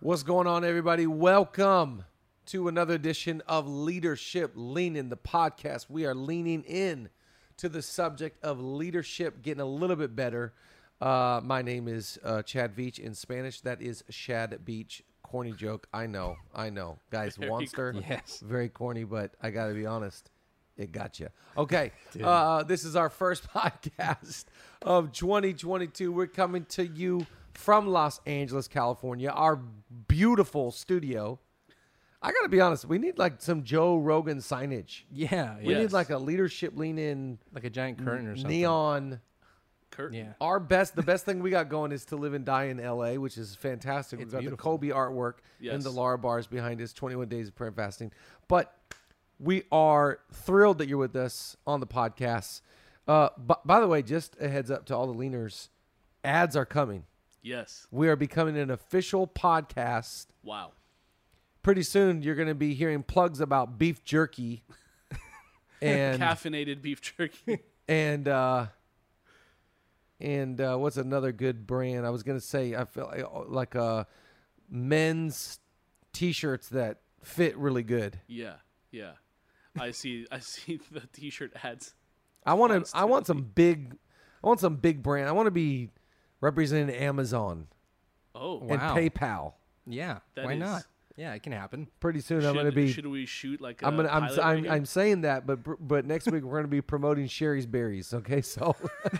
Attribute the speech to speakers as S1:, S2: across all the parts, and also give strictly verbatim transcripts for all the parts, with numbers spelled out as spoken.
S1: What's going on, everybody? Welcome to another edition of Leadership Leaning, the podcast. We are leaning in to the subject of leadership, getting a little bit better. Uh, my name is uh, Chad Beach. In Spanish, that is Shad Beach. Corny joke. I know. I know. Guys, Wanster.
S2: Yes.
S1: Very corny, but I got to be honest. It got you. Okay. Uh, this is our first podcast of twenty twenty-two. We're coming to you from Los Angeles, California, our beautiful studio. I got to be honest. We need like some Joe Rogan signage.
S2: Yeah.
S1: We
S2: yes.
S1: need like a leadership lean in.
S2: like a giant curtain or something.
S1: Neon.
S3: Curtain.
S2: Yeah.
S1: Our best, the best thing we got going is To Live and Die in L A, which is fantastic. We've
S2: It's
S1: got
S2: beautiful.
S1: the Kobe artwork
S3: Yes.
S1: and the Lara bars behind us, twenty-one days of prayer and fasting. But we are thrilled that you're with us on the podcast. Uh, b- by the way, just a heads up to all the leaners, ads are coming.
S3: Yes.
S1: We are becoming an official podcast.
S3: Wow.
S1: Pretty soon, you're going to be hearing plugs about beef jerky and
S3: Caffeinated beef jerky.
S1: and uh, and uh, what's another good brand? I was going to say I feel like, like uh, men's T-shirts that fit really good.
S3: Yeah. Yeah. I see. I see the T-shirt ads.
S1: I want to. I
S3: Constantly.
S1: want some big. I want some big brand. I want to be representing Amazon
S3: Oh.
S2: Wow.
S1: and PayPal.
S2: Yeah.
S3: That
S2: Why
S3: is-
S2: not? Yeah, it can happen.
S1: Pretty soon,
S3: Should,
S1: I'm going to be.
S3: Should we shoot like a
S1: I'm gonna. I'm.
S3: pilot right
S1: I'm,
S3: here?
S1: I'm saying that, but but next week we're going to be promoting Sherry's Berries. Okay, so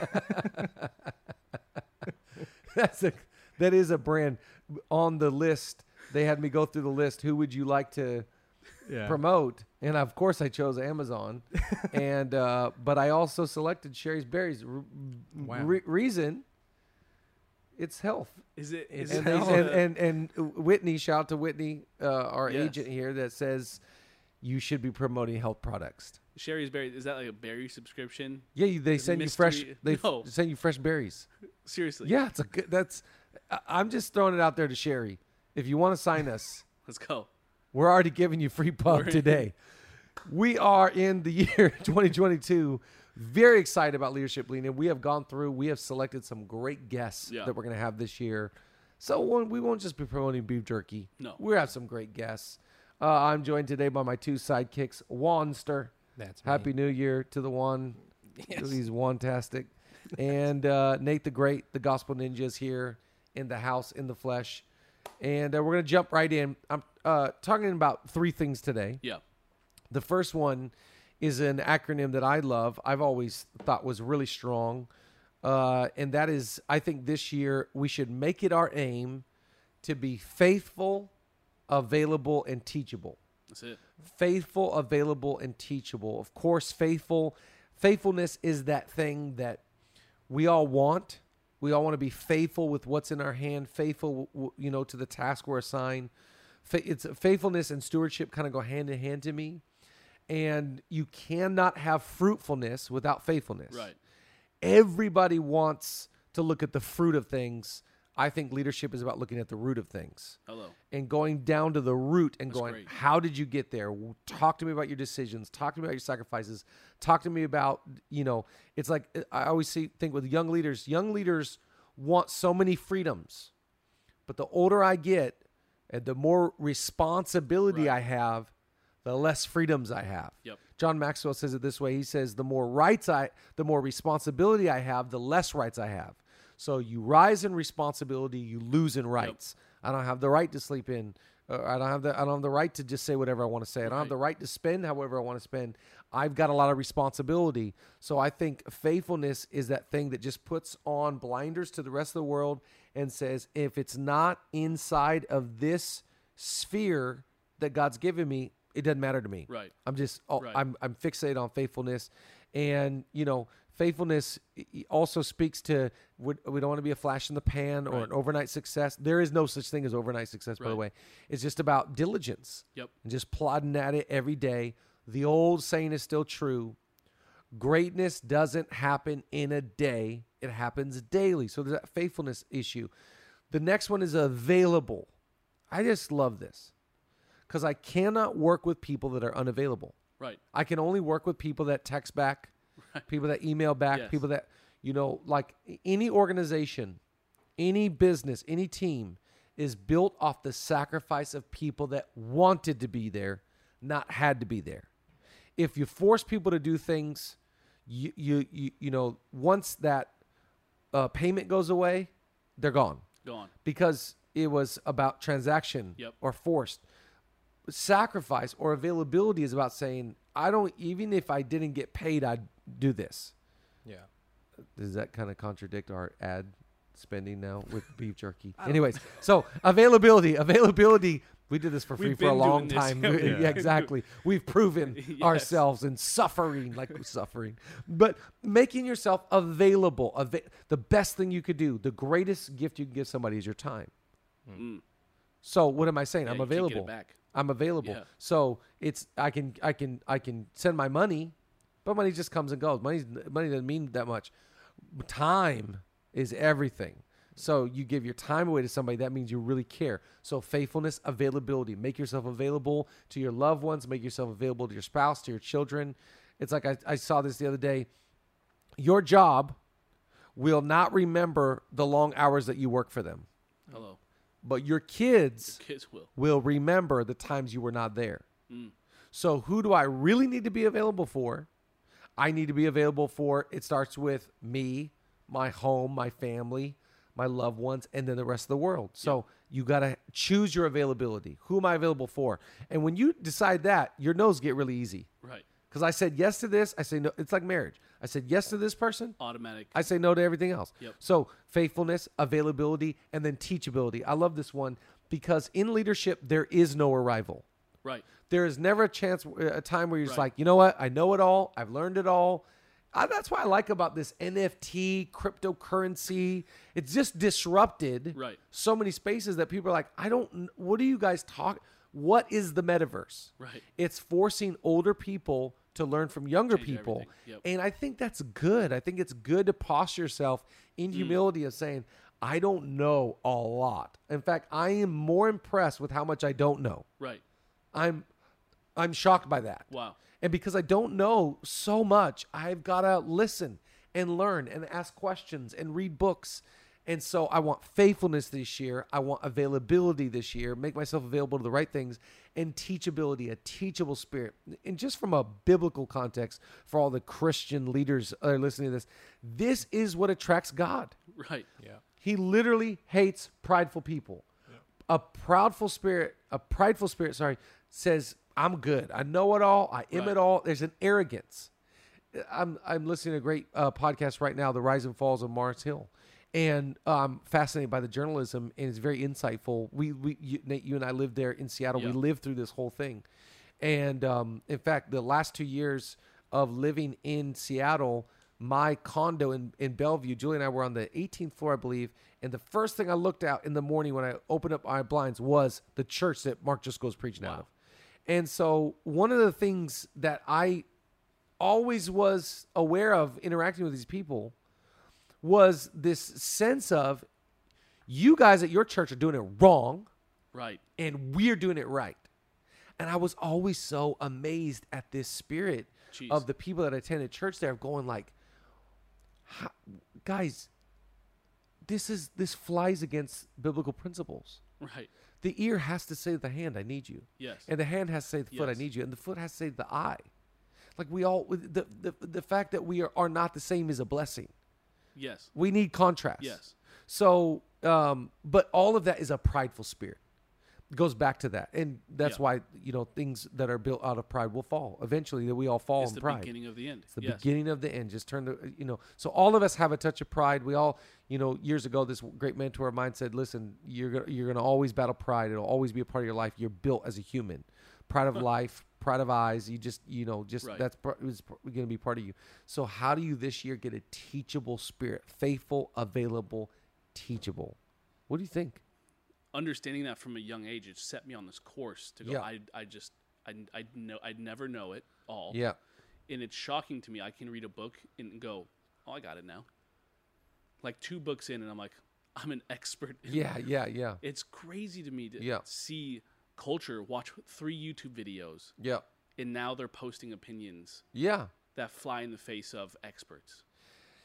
S1: that's a that is a brand on the list. They had me go through the list. Who would you like to
S2: Yeah.
S1: promote? And of course, I chose Amazon. and uh, but I also selected Sherry's Berries. R-
S2: Wow.
S1: re- reason. It's health.
S3: Is it?
S2: It's
S3: Is
S1: And,
S3: it
S1: they,
S2: health.
S1: and, and and Whitney, shout out to Whitney, uh, our
S3: Yes.
S1: agent here, that says you should be promoting health products.
S3: Sherry's berry? Is that like a berry subscription?
S1: Yeah, you- they
S3: It's
S1: send you fresh.
S3: mystery-
S1: They f-
S3: No.
S1: send you fresh berries.
S3: Seriously.
S1: Yeah, it's a good. That's. I- I'm just throwing it out there to Sherry. If you want to sign us,
S3: Let's go.
S1: we're already giving you free pub
S3: We're-
S1: today. We are in the year twenty twenty-two. Very excited about Leadership Leaning. We have gone through. We have selected some great guests
S3: Yeah.
S1: that we're going to have this year. So we we won't just be promoting beef jerky.
S3: No.
S1: We have some great guests. Uh, I'm joined today by my two sidekicks, Wanster.
S2: That's me.
S1: Happy New Year to the one.
S2: Yes.
S1: He's wantastic. And uh, Nate the Great, the Gospel Ninjas here in the house, in the flesh. And uh, we're going to jump right in. I'm uh, talking about three things today.
S3: Yeah.
S1: The first one is an acronym that I love. I've always thought was really strong. Uh, and that is, I think this year we should make it our aim to be faithful, available, and teachable.
S3: That's it.
S1: Faithful, available, and teachable. Of course, faithful, faithfulness is that thing that we all want. We all want to be faithful with what's in our hand, faithful, w- you know, to the task we're assigned. Fa- It's faithfulness and stewardship kind of go hand in hand to me. And you cannot have fruitfulness without faithfulness.
S3: Right.
S1: Everybody wants to look at the fruit of things. I think leadership is about looking at the root of things
S3: Hello.
S1: and going down to the root and
S3: That's
S1: going,
S3: great.
S1: how did you get there? Talk to me about your decisions. Talk to me about your sacrifices. Talk to me about, you know, it's like I always see, think with young leaders, young leaders want so many freedoms. But the older I get and the more responsibility
S3: Right.
S1: I have, the less freedoms I have.
S3: Yep.
S1: John Maxwell says it this way. He says, the more rights I, the more responsibility I have, the less rights I have. So you rise in responsibility, you lose in rights. I don't have the right to sleep in. Uh, I don't have the. I don't have the right to just say whatever I want to say. I don't have
S3: Right.
S1: the right to spend however I want to spend. I've got a lot of responsibility. So I think faithfulness is that thing that just puts on blinders to the rest of the world and says, if it's not inside of this sphere that God's given me, it doesn't matter to me.
S3: Right.
S1: I'm just, oh,
S3: Right.
S1: I'm, I'm fixated on faithfulness. And, you know, faithfulness also speaks to, we we don't want to be a flash in the pan or
S3: Right.
S1: an overnight success. There is no such thing as overnight success, by the
S3: Right.
S1: way. It's just about diligence
S3: Yep.
S1: and just plodding at it every day. The old saying is still true. Greatness doesn't happen in a day. It happens daily. So there's that faithfulness issue. The next one is available. I just love this because I cannot work with people that are unavailable.
S3: Right.
S1: I can only work with people that text back, people that email back,
S3: Yes.
S1: people that, you know, like any organization, any business, any team, is built off the sacrifice of people that wanted to be there, not had to be there. If you force people to do things, you you you, you know, once that uh, payment goes away, they're gone.
S3: Gone.
S1: Because it was about transaction
S3: Yep.
S1: or forced. Sacrifice or availability is about saying, I don't, even if I didn't get paid, I'd do this.
S2: Yeah.
S1: Does that kind of contradict our ad spending now with beef jerky? Anyways, so availability, availability. We did this for free
S3: We've
S1: for a
S3: been
S1: long
S3: doing this.
S1: time.
S3: Yeah,
S1: Yeah,
S2: yeah.
S1: exactly. We've proven
S3: Yes.
S1: ourselves in suffering, like we're suffering. But making yourself available, ava- the best thing you could do, the greatest gift you can give somebody is your time.
S3: Mm.
S1: So what am I saying?
S3: Yeah,
S1: I'm
S3: you can't get it
S1: available.
S3: back.
S1: I'm available.
S3: Yeah.
S1: So it's I can I can I can send my money, but money just comes and goes. Money money doesn't mean that much. Time is everything. So you give your time away to somebody, that means you really care. So faithfulness, availability. Make yourself available to your loved ones. Make yourself available to your spouse, to your children. It's like I, I saw this the other day. Your job will not remember the long hours that you work for them,
S3: Hello.
S1: but your kids
S3: Kids will.
S1: will remember the times you were not there.
S3: Mm.
S1: So who do I really need to be available for? I need to be available for, it starts with me, my home, my family, my loved ones, and then the rest of the world. So you got to choose your availability. Who am I available for? And when you decide that, your no's get really easy.
S3: Right.
S1: Because I said yes to this, I say no. It's like marriage. I said yes to this person,
S3: Automatic.
S1: I say no to everything else.
S3: Yep.
S1: So faithfulness, availability, and then teachability. I love this one because in leadership, there is no arrival.
S3: Right.
S1: There is never a chance, a time where you're just
S3: Right.
S1: like, you know what? I know it all. I've learned it all. I, that's what I like about this N F T, cryptocurrency. It's just disrupted
S3: Right.
S1: so many spaces that people are like, I don't, kn- what do you guys talk? What is the metaverse?
S3: Right.
S1: It's forcing older people to learn from younger
S3: Change
S1: people.
S3: everything. Yep.
S1: And I think that's good. I think it's good to posture yourself in
S3: Mm.
S1: humility of saying, I don't know a lot. In fact, I am more impressed with how much I don't know.
S3: Right.
S1: I'm I'm shocked by that.
S3: Wow.
S1: And because I don't know so much, I've got to listen and learn and ask questions and read books. And so I want faithfulness this year. I want availability this year, make myself available to the right things, and teachability, a teachable spirit. And just from a biblical context, for all the Christian leaders that are listening to this, this is what attracts God.
S3: Right.
S2: Yeah.
S1: He literally hates prideful people. A proudful spirit, a prideful spirit, sorry, says, I'm good. I know it all. I am
S3: Right.
S1: it all. There's an arrogance. I'm I'm listening to a great uh, podcast right now, The Rise and Falls of Mars Hill. And I'm fascinated by the journalism, and it's very insightful. We, we you, Nate, you and I lived there in Seattle.
S3: Yeah.
S1: We lived through this whole thing. And um, in fact, the last two years of living in Seattle, my condo in, in Bellevue, Julie and I were on the eighteenth floor, I believe. And the first thing I looked out in the morning when I opened up my blinds was the church that Mark Driscoll's preaching out
S3: Wow.
S1: of. And so one of the things that I always was aware of interacting with these people was this sense of, you guys at your church are doing it wrong
S3: Right.
S1: and we're doing it right. And I was always so amazed at this spirit
S3: Jeez.
S1: of the people that attended church there, going like, "How- guys, this is this flies against biblical principles.
S3: Right.
S1: The ear has to say to the hand, I need you.
S3: Yes.
S1: And the hand has to say to the foot, I
S3: Yes.
S1: need you. And the foot has to say to the eye. Like we all, the, the, the fact that we are, are not the same is a blessing.
S3: Yes.
S1: We need contrast.
S3: Yes.
S1: So, um, but all of that is a prideful spirit. It goes back to that. And that's
S3: Yeah.
S1: why, you know, things that are built out of pride will fall. Eventually, that we all fall
S3: It's
S1: in
S3: the
S1: pride.
S3: beginning of the end.
S1: It's the
S3: yes.
S1: beginning of the end. Just turn the, you know, so all of us have a touch of pride. We all, you know, years ago, this great mentor of mine said, listen, you're going to, you're going to always battle pride. It'll always be a part of your life. You're built as a human. Pride of life, pride of eyes. You just, you know, just
S3: Right.
S1: that's going to be part of you. So how do you this year get a teachable spirit, faithful, available, teachable? What do you think?
S3: Understanding that from a young age, it set me on this course to go.
S1: Yeah.
S3: I, I just, I, I know, I'd never know it all.
S1: Yeah.
S3: And it's shocking to me. I can read a book and go, oh, I got it now. Like two books in, and I'm like, I'm an expert. in
S1: Yeah. Yeah. Yeah.
S3: It's crazy to me to
S1: Yeah.
S3: see culture, watch three YouTube videos,
S1: Yeah.
S3: and now they're posting opinions
S1: Yeah.
S3: that fly in the face of experts.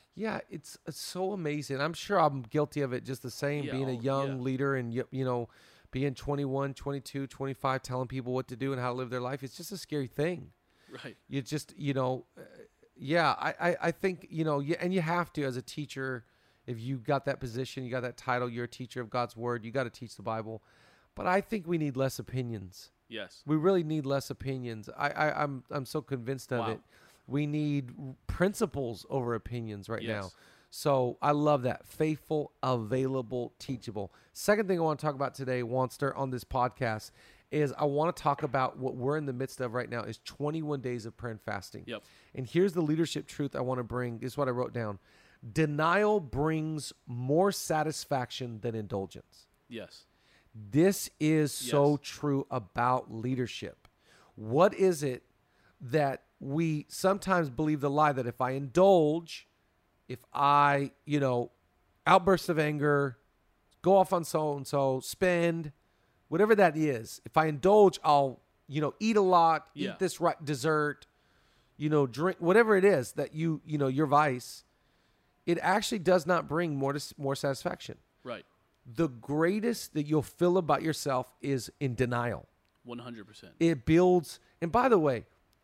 S1: Yeah, it's, it's so amazing. I'm sure I'm guilty of it just the same,
S3: Yeah,
S1: being a
S3: oh,
S1: young
S3: yeah.
S1: leader and, you, you know, being twenty-one, twenty-two, twenty-five, telling people what to do and how to live their life. It's just a scary thing.
S3: Right.
S1: You just, you know, uh, yeah, I, I, I think, you know, yeah, and you have to as a teacher, if you got that position, you got that title, you're a teacher of God's word, you got to teach the Bible. But I think we need less opinions.
S3: Yes.
S1: We really need less opinions. I, I, I'm, I'm so convinced of
S3: Wow.
S1: it. We need principles over opinions right now.
S3: Yes.
S1: So I love that. Faithful, available, teachable. Second thing I want to talk about today, Wanster, on this podcast is I want to talk about what we're in the midst of right now is twenty-one days of prayer and fasting.
S3: Yep.
S1: And here's the leadership truth I want to bring. This is what I wrote down. Denial brings more satisfaction than indulgence.
S3: Yes.
S1: This is so
S3: Yes.
S1: true about leadership. What is it that we sometimes believe the lie that if I indulge, if I, you know, outbursts of anger, go off on so-and-so, spend, whatever that is, if I indulge, I'll, you know, eat a lot,
S3: Yeah.
S1: eat this right dessert, you know, drink, whatever it is that you, you know, your vice, it actually does not bring more, to, more satisfaction.
S3: Right.
S1: The greatest that you'll feel about yourself is in denial.
S3: one hundred percent.
S1: It builds, and by the way,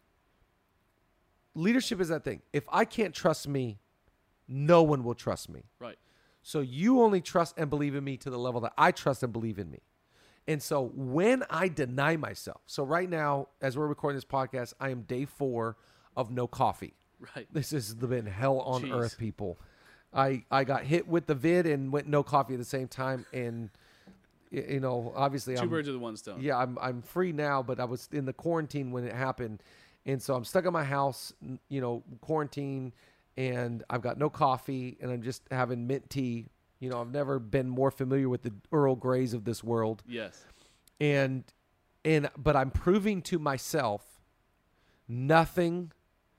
S1: leadership is that thing. If I can't trust me, no one will trust me.
S3: Right.
S1: So you only trust and believe in me to the level that I trust and believe in me. And so when I deny myself, so right now, as we're recording this podcast, I am day four of no coffee.
S3: Right.
S1: This has been hell on
S3: Jeez.
S1: earth, people. I, I got hit with the vid and went no coffee at the same time. And, y- you know, obviously
S3: Two
S1: I'm,
S3: birds with one stone.
S1: yeah, I'm, I'm free now, but I was in the quarantine when it happened. And so I'm stuck in my house, n- you know, quarantine, and I've got no coffee, and I'm just having mint tea. You know, I've never been more familiar with the Earl Greys of this world.
S3: Yes.
S1: And, and, but I'm proving to myself nothing,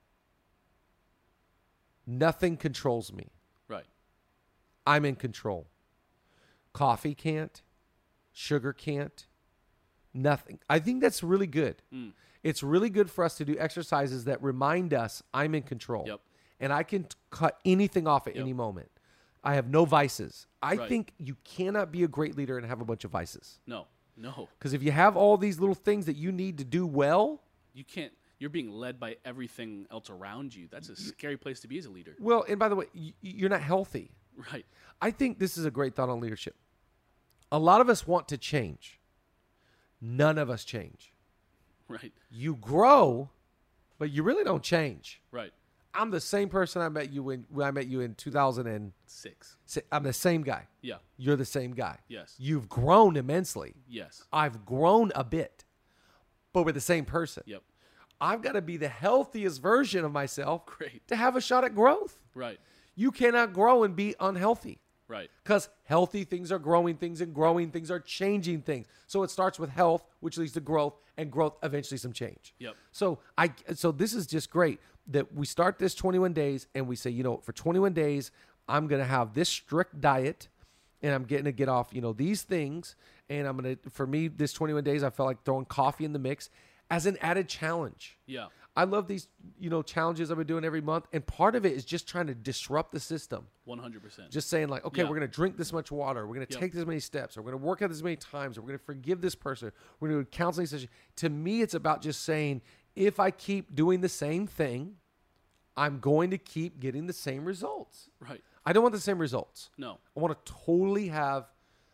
S1: nothing controls me.
S3: Right.
S1: I'm in control. Coffee can't, sugar can't, nothing. I think that's really good.
S3: Mm.
S1: It's really good for us to do exercises that remind us I'm in control.
S3: Yep.
S1: And I can t- cut anything off at
S3: Yep.
S1: any moment. I have no vices. I
S3: Right.
S1: think you cannot be a great leader and have a bunch of vices.
S3: No. No.
S1: Because if you have all these little things that you need to do well,
S3: You can't. You're being led by everything else around you. That's a scary place to be as a leader.
S1: well, and by the way, y- you're not healthy.
S3: Right.
S1: I think this is a great thought on leadership. A lot of us want to change. None of us change.
S3: Right.
S1: You grow, but you really don't change.
S3: Right.
S1: I'm the same person I met you when, when I met you in two thousand six.
S3: Six.
S1: I'm the same guy.
S3: Yeah.
S1: You're the same guy.
S3: Yes.
S1: You've grown immensely.
S3: Yes.
S1: I've grown a bit, but we're the same person.
S3: Yep.
S1: I've got to be the healthiest version of myself
S3: Great.
S1: to have a shot at growth.
S3: Right.
S1: You cannot grow and be unhealthy.
S3: Right.
S1: Because healthy things are growing things, and growing things are changing things. So it starts with health, which leads to growth, and growth eventually some change.
S3: Yep.
S1: So I so this is just great that we start this twenty-one days and we say, you know, for twenty-one days, I'm gonna have this strict diet, and I'm getting to get off, you know, these things. And I'm gonna for me, this twenty-one days, I felt like throwing coffee in the mix as an added challenge.
S3: Yeah.
S1: I love these, you know, challenges I've been doing every month. And part of it is just trying to disrupt the system.
S3: One hundred percent.
S1: Just saying like, okay,
S3: Yeah.
S1: we're going to drink this much water. We're going to
S3: Yep.
S1: take this many steps. Or we're going to work out this many times. Or we're going to forgive this person. We're going to do a counseling session. To me, it's about just saying, if I keep doing the same thing, I'm going to keep getting the same results.
S3: Right.
S1: I don't want the same results.
S3: No.
S1: I want to totally have,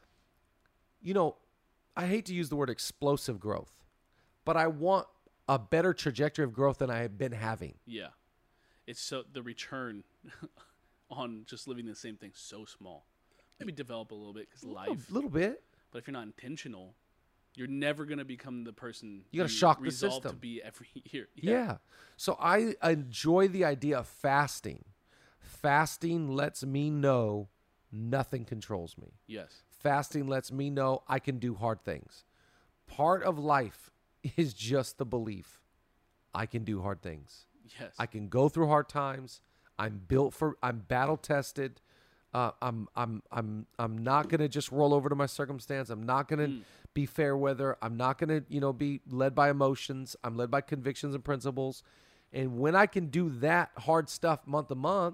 S1: you know, I hate to use the word explosive growth, but I want a better trajectory of growth than I have been having.
S3: Yeah. It's so the return on just living the same thing so small. Maybe develop a little bit because life.
S1: A little bit.
S3: But if you're not intentional, you're never gonna become the person
S1: You gotta shock the
S3: resolve to
S1: system.
S3: be every year.
S1: Yeah. So I enjoy the idea of fasting. Fasting lets me know nothing controls me.
S3: Yes.
S1: Fasting lets me know I can do hard things. Part of life is just the belief I can do hard things.
S3: Yes.
S1: I can go through hard times. I'm built for. I'm battle tested. Uh, I'm. I'm. I'm. I'm not gonna just roll over to my circumstance. I'm not gonna
S3: Mm.
S1: be fair weather. I'm not gonna, you know, be led by emotions. I'm led by convictions and principles. And when I can do that hard stuff month to month,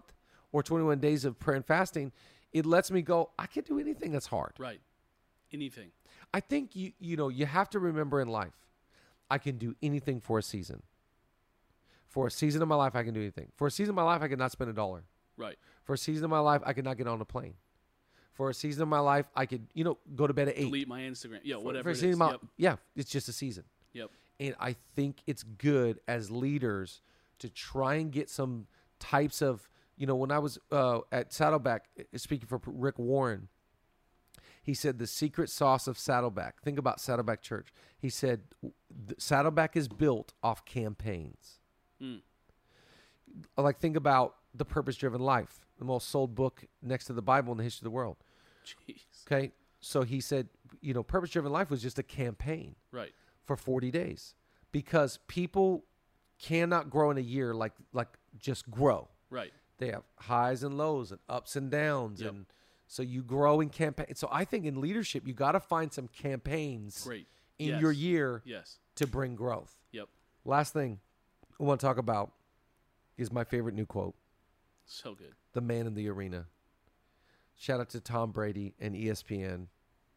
S1: or twenty-one days of prayer and fasting, it lets me go, I can do anything that's hard.
S3: Right. Anything.
S1: I think you you know, you have to remember in life, I can do anything for a season. For a season of my life, I can do anything. For a season of my life, I could not spend a dollar.
S3: Right.
S1: For a season of my life, I could not get on a plane. For a season of my life, I could, you know, go to bed at eight.
S3: Delete my Instagram. Yeah,
S1: For-
S3: whatever
S1: for a
S3: it
S1: season
S3: is.
S1: of my-
S3: Yep.
S1: Yeah, it's just a season.
S3: Yep.
S1: And I think it's good as leaders to try and get some types of, you know, when I was uh, at Saddleback, uh, speaking for Rick Warren, he said the secret sauce of Saddleback. Think about Saddleback Church. He said "The- Saddleback is built off campaigns.
S3: Mm.
S1: Like think about The Purpose Driven Life, the most sold book next to the Bible in the history of the world.
S3: Jeez.
S1: Okay, so he said, you know, Purpose Driven Life was just a campaign
S3: Right.
S1: for forty days because people cannot grow in a year like like just grow.
S3: Right.
S1: They have highs and lows and ups and downs,
S3: Yep.
S1: and so you grow in campaign. So I think in leadership, you got to find some campaigns
S3: Great.
S1: in
S3: Yes.
S1: your year
S3: Yes.
S1: to bring growth.
S3: Yep.
S1: Last thing I want to talk about is my favorite new quote:
S3: So good.
S1: "The man in the arena." Shout out to Tom Brady and E S P N.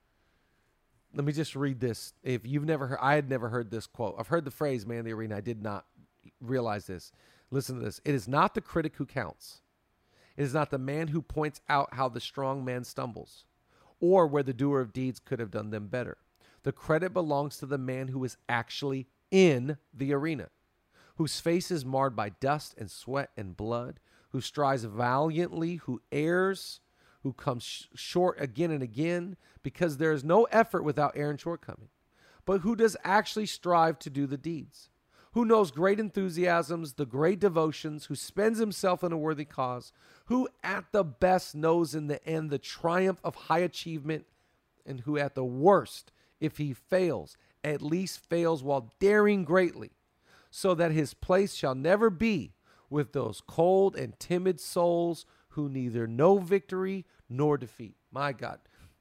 S1: Let me just read this. If you've never heard, I had never heard this quote. I've heard the phrase "man in the arena." I did not realize this. Listen to this. It is not the critic who counts. It is not the man who points out how the strong man stumbles or where the doer of deeds could have done them better. The credit belongs to the man who is actually in the arena, whose face is marred by dust and sweat and blood, who strives valiantly, who errs, who comes sh- short again and again, because there is no effort without error and shortcoming, but who does actually strive to do the deeds, who knows great enthusiasms, the great devotions, who spends himself in a worthy cause, who at the best knows in the end the triumph of high achievement, and who at the worst, if he fails, at least fails while daring greatly, so that his place shall never be with those cold and timid souls who neither know victory nor defeat. My God.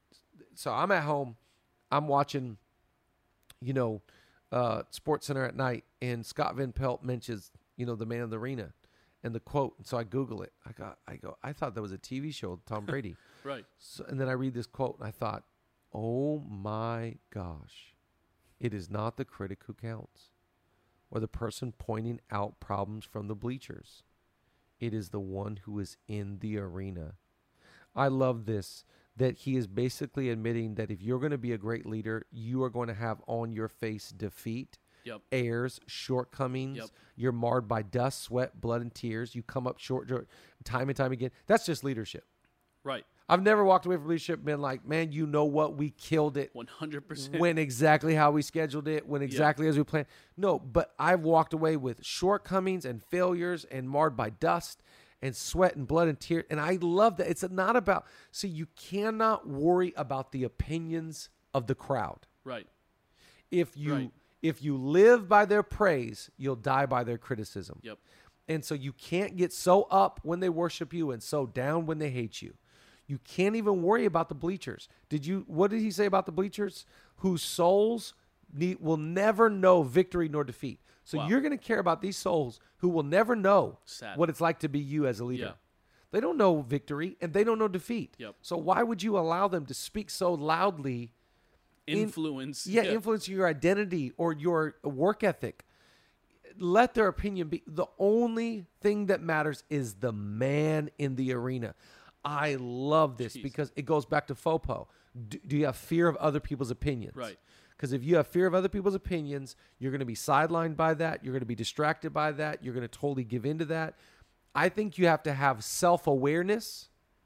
S1: So I'm at home. I'm watching, you know, uh, Sports Center at night, and Scott Van Pelt mentions, you know, the man in the arena and the quote. And so I Google it. I got, I go, I thought that was a T V show with Tom Brady.
S3: Right.
S1: So, and then I read this quote, and I thought, oh my gosh, it is not the critic who counts or the person pointing out problems from the bleachers. It is the one who is in the arena. I love this, that he is basically admitting that if you're going to be a great leader, you are going to have on your face defeat,
S3: Yep.
S1: errors, shortcomings.
S3: Yep.
S1: You're marred by dust, sweat, blood, and tears. You come up short time and time again. That's just leadership.
S3: Right.
S1: I've never walked away from leadership and been like, man, you know what? We killed it.
S3: one hundred percent.
S1: Went exactly how we scheduled it, went exactly as we planned. No, but I've walked away with shortcomings and failures and marred by dust and sweat and blood and tears. And I love that. It's not about, see, you cannot worry about the opinions of the crowd.
S3: Right.
S1: If you
S3: Right.
S1: if you live by their praise, you'll die by their criticism.
S3: Yep.
S1: And so you can't get so up when they worship you and so down when they hate you. You can't even worry about the bleachers. Did you? What did he say about the bleachers? Whose souls need, will never know victory nor defeat. So
S3: Wow.
S1: you're going to care about these souls who will never know
S3: Sad.
S1: what it's like to be you as a leader.
S3: Yeah.
S1: They don't know victory and they don't know defeat.
S3: Yep.
S1: So why would you allow them to speak so loudly? in-
S3: Influence.
S1: Yeah, influence your identity or your work ethic. Let their opinion be. The only thing that matters is the man in the arena. I love this
S3: Jeez.
S1: because it goes back to FOPO. Do, do you have fear of other people's opinions?
S3: Right.
S1: Because if you have fear of other people's opinions, you're going to be sidelined by that. You're going to be distracted by that. You're going to totally give into that. I think you have to have self-awareness.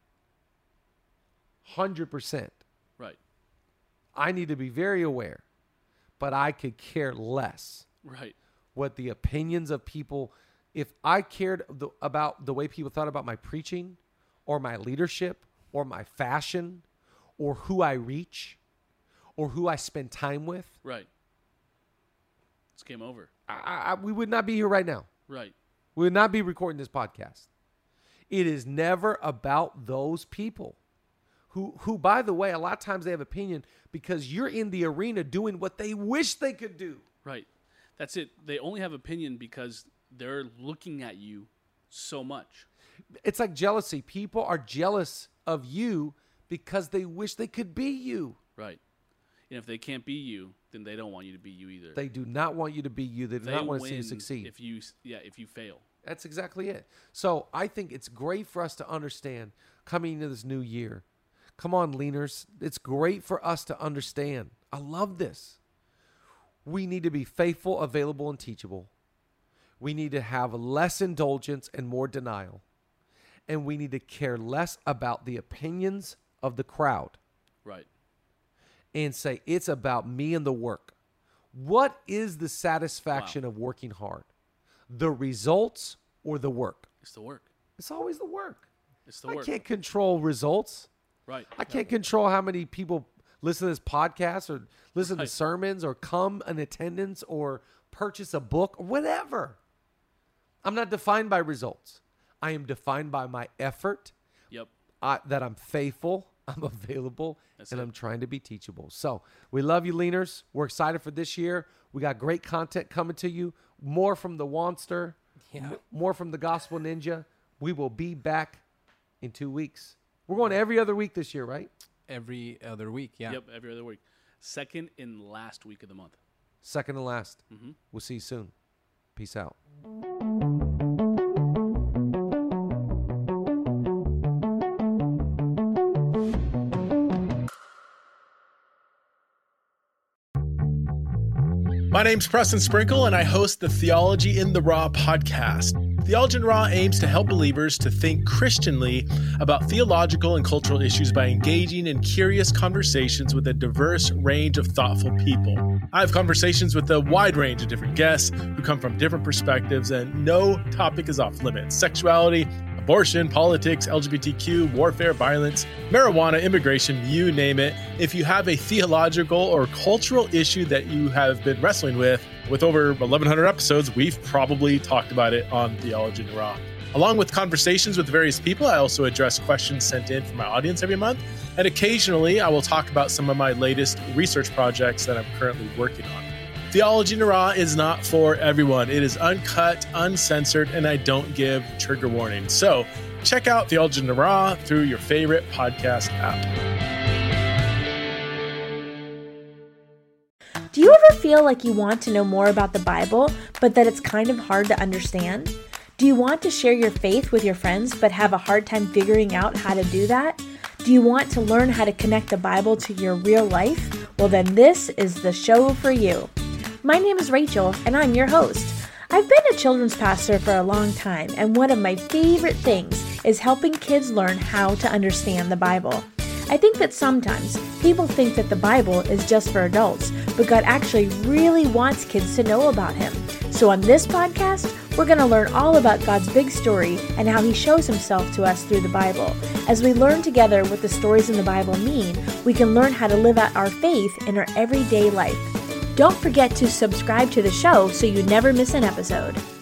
S1: one hundred percent.
S3: Right.
S1: I need to be very aware, but I could care less
S3: Right.
S1: what the opinions of people. If I cared the, about the way people thought about my preaching or my leadership or my fashion or who I reach or who I spend time with,
S3: Right. It's game over.
S1: I, I, we would not be here right now.
S3: Right.
S1: We would not be recording this podcast. It is never about those people who, who, by the way, a lot of times they have opinion because you're in the arena doing what they wish they could do.
S3: Right. That's it. They only have opinion because they're looking at you so much.
S1: it's like jealousy. People are jealous of you because they wish they could be you.
S3: Right. And if they can't be you, then they don't want you to be you either.
S1: They do not want you to be you. They do
S3: They
S1: not want to see you
S3: win
S1: succeed.
S3: If you, yeah, if you fail.
S1: That's exactly it. So I think it's great for us to understand coming into this new year. Come on, leaners. It's great for us to understand. I love this. We need to be faithful, available, and teachable. We need to have less indulgence and more denial. And we need to care less about the opinions of the crowd.
S3: Right.
S1: And say, it's about me and the work. What is the satisfaction
S3: Wow.
S1: of working hard? The results or the work?
S3: It's the work.
S1: It's always the work.
S3: It's the
S1: I
S3: work.
S1: can't control results.
S3: Right.
S1: I can't control how many people listen to this podcast or listen
S3: Right.
S1: to sermons or come in attendance or purchase a book or whatever. I'm not defined by results. I am defined by my effort,
S3: Yep.
S1: I, that I'm faithful, I'm available,
S3: That's
S1: and
S3: it.
S1: I'm trying to be teachable. So we love you, leaners. We're excited for this year. We got great content coming to you. More from the Wanster,
S2: Yeah.
S1: m- more from the Gospel Ninja. We will be back in two weeks. We're going every other week this year, right?
S2: Every other week. Yeah.
S3: Yep. Every other week. Second and last week of the month.
S1: Second and last.
S3: Mm-hmm.
S1: We'll see you soon. Peace out.
S4: My name's Preston Sprinkle, and I host the Theology in the Raw podcast. Theology in the Raw aims to help believers to think Christianly about theological and cultural issues by engaging in curious conversations with a diverse range of thoughtful people. I have conversations with a wide range of different guests who come from different perspectives, and no topic is off limits. Sexuality, abortion, politics, L G B T Q, warfare, violence, marijuana, immigration, you name it. If you have a theological or cultural issue that you have been wrestling with, with over eleven hundred episodes, we've probably talked about it on Theology in the Raw. Along with conversations with various people, I also address questions sent in from my audience every month. And occasionally, I will talk about some of my latest research projects that I'm currently working on. Theology in the Raw is not for everyone. It is uncut, uncensored, and I don't give trigger warnings. So check out Theology in the Raw through your favorite podcast app.
S5: Do you ever feel like you want to know more about the Bible, but that it's kind of hard to understand? Do you want to share your faith with your friends, but have a hard time figuring out how to do that? Do you want to learn how to connect the Bible to your real life? Well, then this is the show for you. My name is Rachel, and I'm your host. I've been a children's pastor for a long time, and one of my favorite things is helping kids learn how to understand the Bible. I think that sometimes people think that the Bible is just for adults, but God actually really wants kids to know about Him. So on this podcast, we're going to learn all about God's big story and how He shows Himself to us through the Bible. As we learn together what the stories in the Bible mean, we can learn how to live out our faith in our everyday life. Don't forget to subscribe to the show so you never miss an episode.